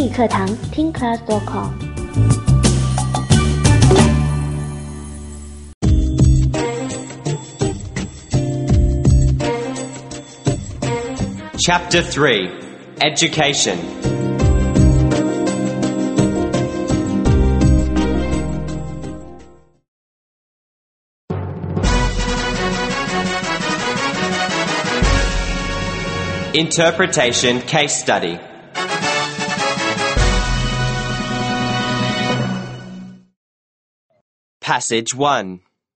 英语课堂听 class.com。 Chapter 3 Education. Interpretation Case Study. Passage 1.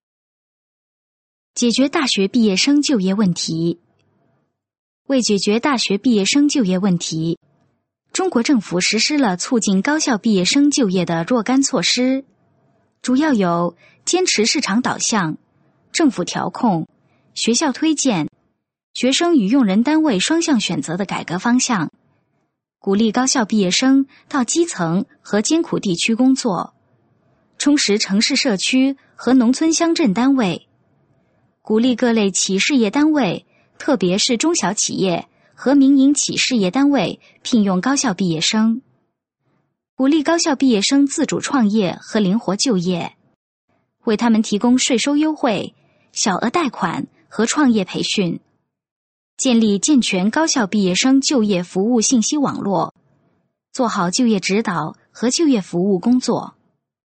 解决大学毕业生就业问题。为解决大学毕业生就业问题，中国政府实施了促进高校毕业生就业的若干措施，主要有坚持市场导向、政府调控、学校推荐、学生与用人单位双向选择的改革方向，鼓励高校毕业生到基层和艰苦地区工作，充实城市社区和农村乡镇单位，鼓励各类企事业单位，特别是中小企业和民营企事业单位聘用高校毕业生，鼓励高校毕业生自主创业和灵活就业，为他们提供税收优惠、小额贷款和创业培训，建立健全高校毕业生就业服务信息网络，做好就业指导和就业服务工作。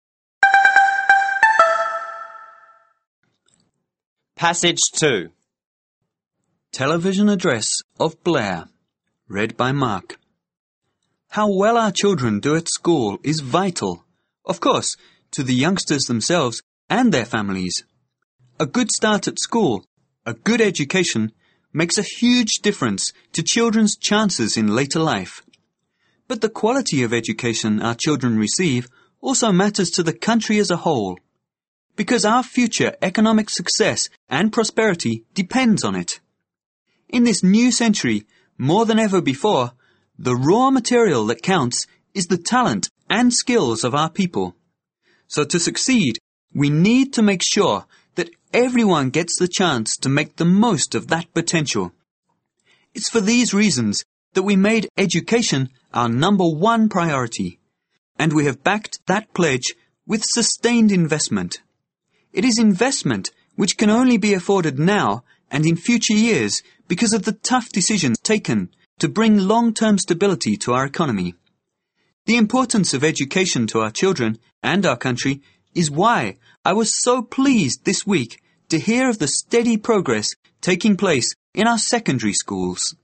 Passage 2. Television Address of Blair, read by Mark. How well our children do at school is vital, of course, to the youngsters themselves and their families. A good start at school, a good education, makes a huge difference to children's chances in later life. But the quality of education our children receive also matters to the country as a whole, because our future economic success and prosperity depends on it. In this new century, more than ever before, the raw material that counts is the talent and skills of our people. So to succeed, we need to make sure that everyone gets the chance to make the most of that potential. It's for these reasons that we made education our number one priority, and we have backed that pledge with sustained investment. It is investment which can only be afforded now and in future years because of the tough decisions taken to bring long-term stability to our economy. The importance of education to our children and our country is why I was so pleased this week to hear of the steady progress taking place in our secondary schools.